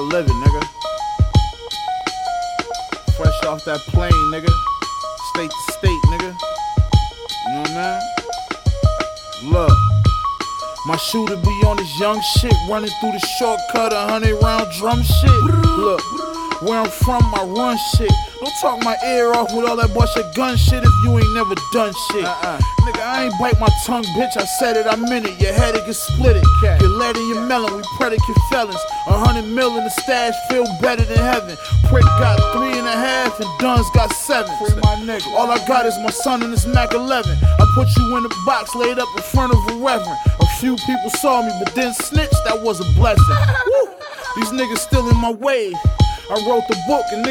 live it, nigga. Fresh off that plane, nigga. State to state, nigga. You know what I mean? Look, my shooter be on this young shit, running through the shortcut, 100-round drum shit. Look, where I'm from, I run shit. Don't talk my ear off with all that bullshit gun shit if you ain't never done shit. Nigga, I ain't bite my tongue, bitch, I said it, I meant it. Your head, it can split it. Get lead in your melon, we predicate felons. 100 mil in the stash, feel better than heaven. Prick got 3.5 and Duns got 7. Free my nigga. All I got is my son and his Mac 11. I put you in the box, laid up in front of a reverend. A few people saw me, but then snitched, that was a blessing. Woo. These niggas still in my way. I wrote the book and